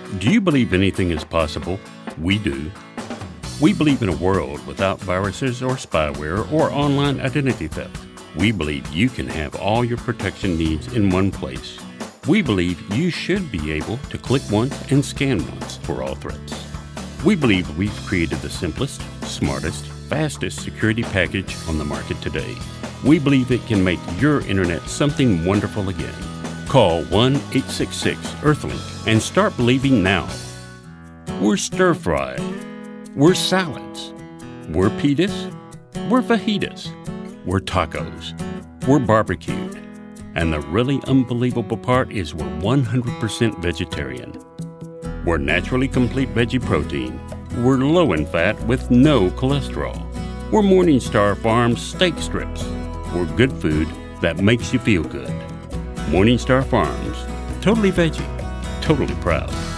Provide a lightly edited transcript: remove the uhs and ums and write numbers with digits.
Do you believe anything is possible? We do. We believe in a world without viruses or spyware or online identity theft. We believe you can have all your protection needs in one place. We believe you should be able to click once and scan once for all threats. We believe we've created the simplest, smartest, fastest security package on the market today. We believe it can make your internet something wonderful again. Call 1-866-EARTHLINK and start believing now. We're stir-fried. We're salads. We're pitas. We're fajitas. We're tacos. We're barbecued. And the really unbelievable part is we're 100% vegetarian. We're naturally complete veggie protein. We're low in fat with no cholesterol. We're Morningstar Farms steak strips. We're good food that makes you feel good. Morningstar Farms, totally veggie, totally proud.